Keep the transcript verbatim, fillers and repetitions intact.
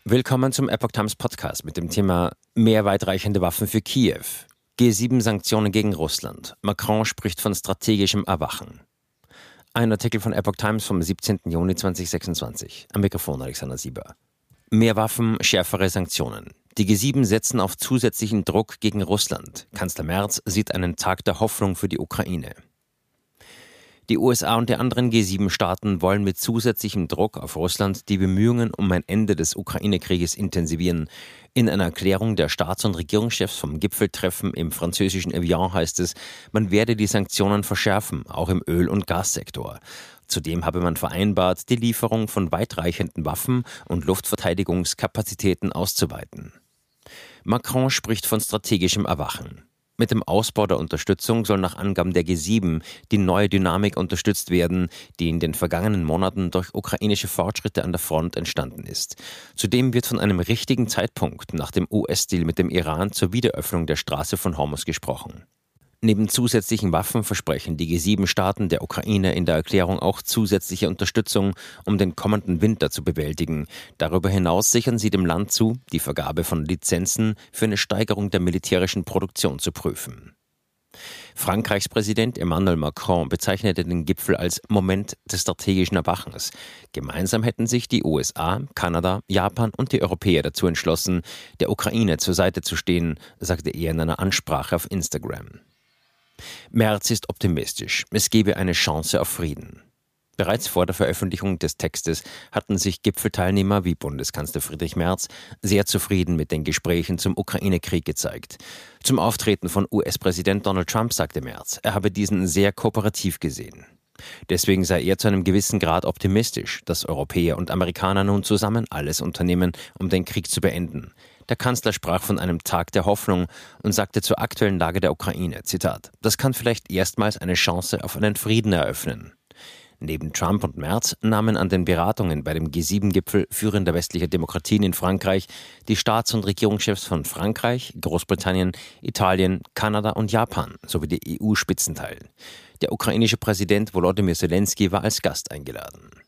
Willkommen zum Epoch Times Podcast mit dem Thema Mehr weitreichende Waffen für Kiew. G sieben Sanktionen gegen Russland. Macron spricht von strategischem Erwachen. Ein Artikel von Epoch Times vom siebzehnten Juni zweitausendsechsundzwanzig. Am Mikrofon Alexander Sieber. Mehr Waffen, schärfere Sanktionen. Die G sieben setzen auf zusätzlichen Druck gegen Russland. Kanzler Merz sieht einen Tag der Hoffnung für die Ukraine. Die U S A und die anderen G sieben Staaten wollen mit zusätzlichem Druck auf Russland die Bemühungen um ein Ende des Ukraine-Krieges intensivieren. In einer Erklärung der Staats- und Regierungschefs vom Gipfeltreffen im französischen Evian heißt es, man werde die Sanktionen verschärfen, auch im Öl- und Gassektor. Zudem habe man vereinbart, die Lieferung von weitreichenden Waffen und Luftverteidigungskapazitäten auszuweiten. Macron spricht von strategischem Erwachen. Mit dem Ausbau der Unterstützung soll nach Angaben der G sieben die neue Dynamik unterstützt werden, die in den vergangenen Monaten durch ukrainische Fortschritte an der Front entstanden ist. Zudem wird von einem richtigen Zeitpunkt nach dem U S-Deal mit dem Iran zur Wiederöffnung der Straße von Hormuz gesprochen. Neben zusätzlichen Waffen versprechen die G sieben Staaten der Ukraine in der Erklärung auch zusätzliche Unterstützung, um den kommenden Winter zu bewältigen. Darüber hinaus sichern sie dem Land zu, die Vergabe von Lizenzen für eine Steigerung der militärischen Produktion zu prüfen. Frankreichs Präsident Emmanuel Macron bezeichnete den Gipfel als Moment des strategischen Erwachens. Gemeinsam hätten sich die U S A, Kanada, Japan und die Europäer dazu entschlossen, der Ukraine zur Seite zu stehen, sagte er in einer Ansprache auf Instagram. Merz ist optimistisch. Es gebe eine Chance auf Frieden. Bereits vor der Veröffentlichung des Textes hatten sich Gipfelteilnehmer wie Bundeskanzler Friedrich Merz sehr zufrieden mit den Gesprächen zum Ukraine-Krieg gezeigt. Zum Auftreten von U S-Präsident Donald Trump sagte Merz, er habe diesen sehr kooperativ gesehen. Deswegen sei er zu einem gewissen Grad optimistisch, dass Europäer und Amerikaner nun zusammen alles unternehmen, um den Krieg zu beenden. Der Kanzler sprach von einem Tag der Hoffnung und sagte zur aktuellen Lage der Ukraine, Zitat, das kann vielleicht erstmals eine Chance auf einen Frieden eröffnen. Neben Trump und Merz nahmen an den Beratungen bei dem G sieben Gipfel führender westlicher Demokratien in Frankreich die Staats- und Regierungschefs von Frankreich, Großbritannien, Italien, Kanada und Japan sowie die E U-Spitzen teil. Der ukrainische Präsident Volodymyr Zelensky war als Gast eingeladen.